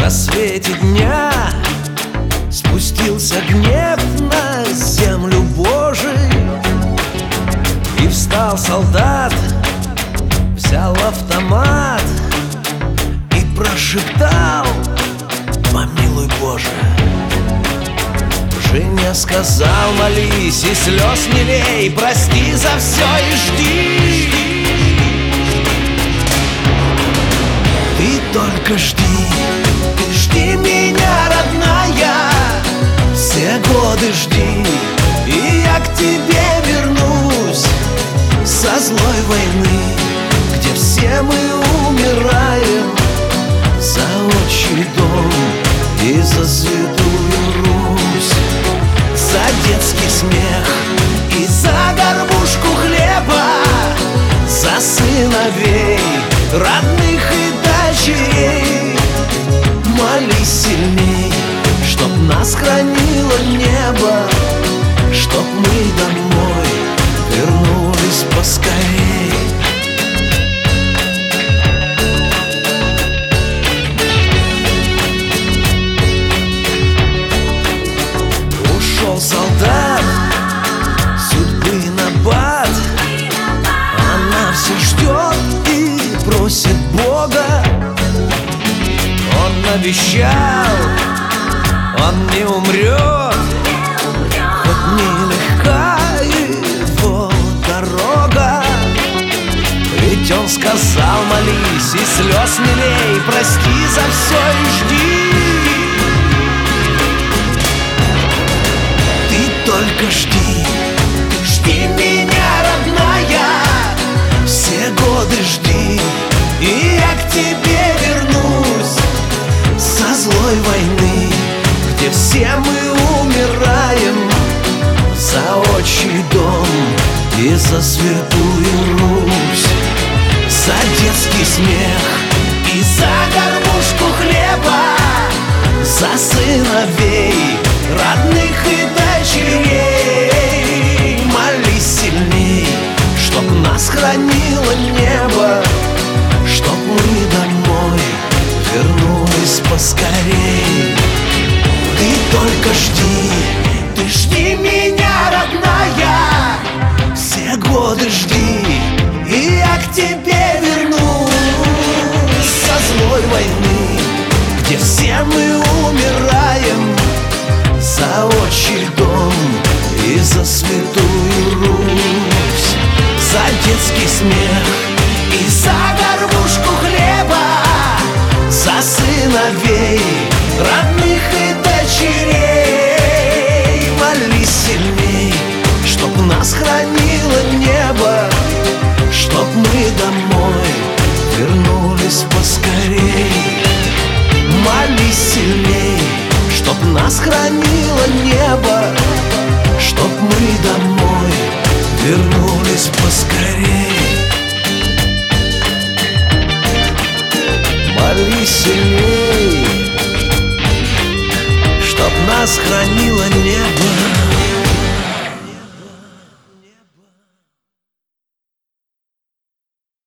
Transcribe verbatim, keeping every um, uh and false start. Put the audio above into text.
рассвете дня спустился гнев на землю Божий, и встал солдат, взял автомат и прошептал: помилуй, Боже. Женя сказал: молись и слез не лей, прости за все и жди. Ты только жди, ты жди меня, родная, все годы жди, и я к тебе вернусь со злой войны, где все мы умираем за отчий дом и за святую Русь, за детский смех и за горбушку хлеба, за сыновей, родных и дочерей. Молись сильней, чтоб нас хранило небо, чтоб мы домой вернулись поскорей. Ушел солдат судьбы набат, она все ждет и просит Бога. Он обещал, он не умрет, хоть нелегка его дорога. Ведь он сказал: молись и слез не лей, прости за все и жди. Ты только жди, жди меня, родная, все годы жди, и я к тебе вернусь со злой войны, где все мы умираем за отчий дом и за святую Русь, за детский смех и за горбушку хлеба, за сыновей, родных и дочерей. Молись сильней, чтоб нас хранило небо, чтоб мы домой вернулись поскорей. Ты только жди, ты жди меня, родная, все годы жди, и я к тебе вернусь со злой войны, где все мы умираем за отчий дом и за святую Русь, за детский смех и за горбушку хлеба, за сыновей, родных и дочерей. Молись сильней, чтоб нас хранило небо, чтоб мы домой вернулись поскорей. Молись сильней, чтоб нас хранило небо, чтоб мы домой вернулись поскорей. Молись сильней, чтоб нас хранило небо,